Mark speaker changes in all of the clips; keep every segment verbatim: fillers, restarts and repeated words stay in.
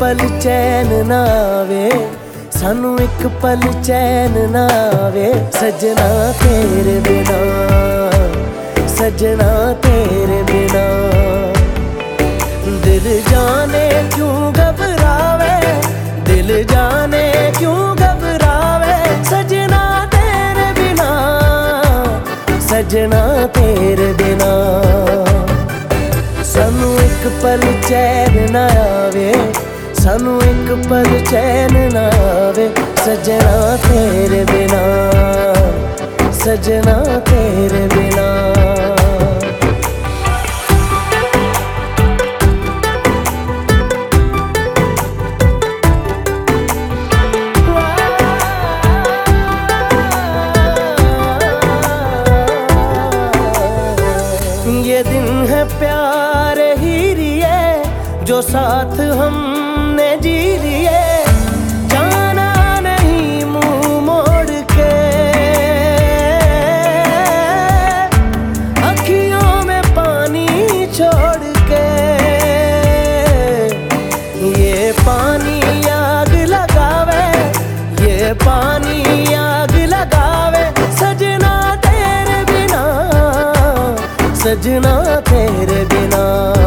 Speaker 1: पल चैन ना आवे, सानू एक पल चैन ना आवे। सजना तेरे बिना, सजना तेरे बिना। दिल जाने क्यों घबरावे, दिल जाने क्यों घबरावे। सजना तेरे बिना, सजना तेरे बिना। सानू एक पल चैन ना आवे, सानू एक पल चैन ना आवे। सजना तेरे बिना, सजना तेरे बिना। ये दिन है प्यारे ही रिए, जो साथ हमने जी लिए। जाना नहीं मुंह मोड़ के, अखियों में पानी छोड़ के। ये पानी आग लगावे, ये पानी आग लगावे। सजना तेरे बिना, सजना तेरे बिना।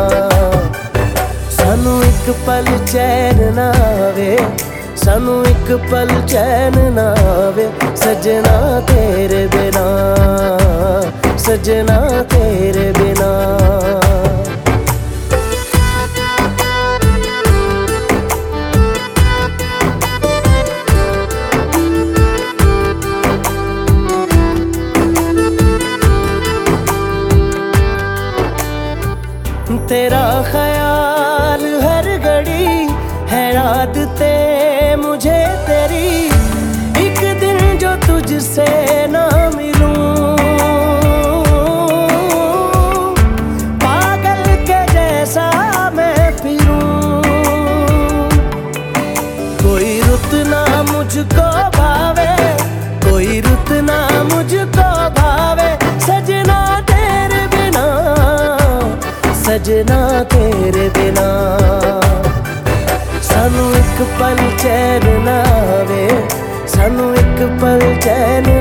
Speaker 1: सानू एक पल चैन ना आवे, सानू एक पल चैन ना आवे। सजना तेरे बिना, सजना तेरे बिना। तेरा ख्याल हर घड़ी है आदते मुझे तेरी। एक दिन जो तुझसे ना मिलूं, पागल के जैसा मैं फिरूं। कोई रुत ना मुझको भावे, कोई रुत ना मुझको भावे। सजना तेरे बिना, सजना तेरे बिना। सानू एक पल चैन ना आवे, सानू एक पल चैन